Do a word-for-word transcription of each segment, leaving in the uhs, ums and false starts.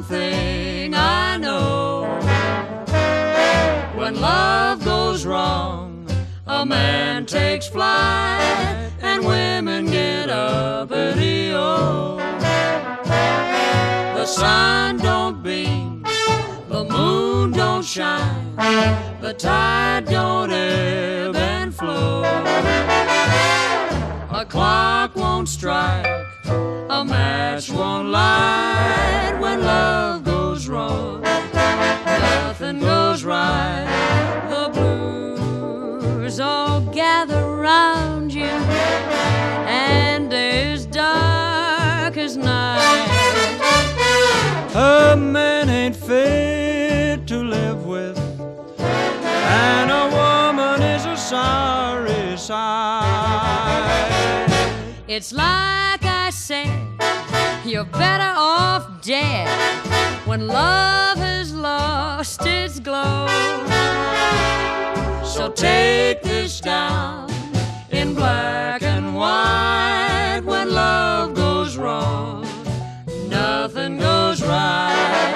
one thing I know. When love goes wrong, a man takes flight, and women get uppity-o. The sun don't beam, the moon don't shine, the tide don't ebb and flow. A clock won't strike, a match won't light. When love goes wrong, nothing goes right. The blues all gather round you, and as dark as night. A man ain't fit to live with, and a woman is a sorry sight. It's like I said, you're better off dead when love has lost its glow. So take this down in black and white. When love goes wrong, nothing goes right.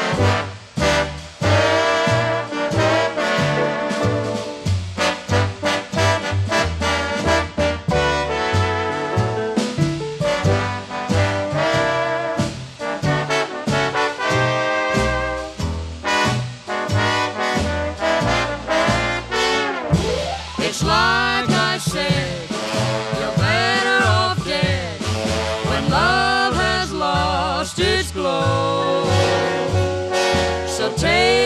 It's like I said, you're better off dead when love has lost its glow. So take